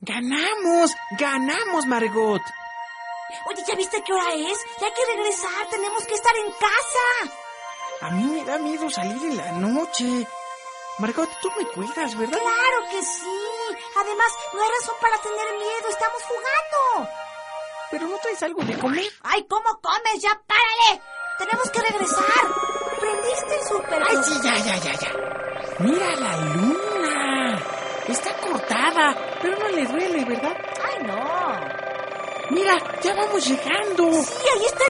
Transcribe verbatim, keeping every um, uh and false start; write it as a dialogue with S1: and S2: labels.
S1: ¡Ganamos! ¡Ganamos, Margot!
S2: Oye, ¿ya viste qué hora es? Ya hay que regresar, tenemos que estar en casa.
S1: A mí me da miedo salir en la noche. Margot, tú me cuidas, ¿verdad?
S2: Claro que sí. Además, no hay razón para tener miedo, estamos jugando.
S1: ¿Pero no traes algo de comer?
S2: ¡Ay, cómo comes! ¡Ya párale! Tenemos que regresar. ¿Prendiste el súper?
S1: ¡Ay, sí, ya, ya, ya, ya! ¡Mira la luna! Está cortada, pero no le duele, ¿verdad?
S2: ¡Ay, no!
S1: ¡Mira, ya vamos llegando!
S2: Sí, ahí está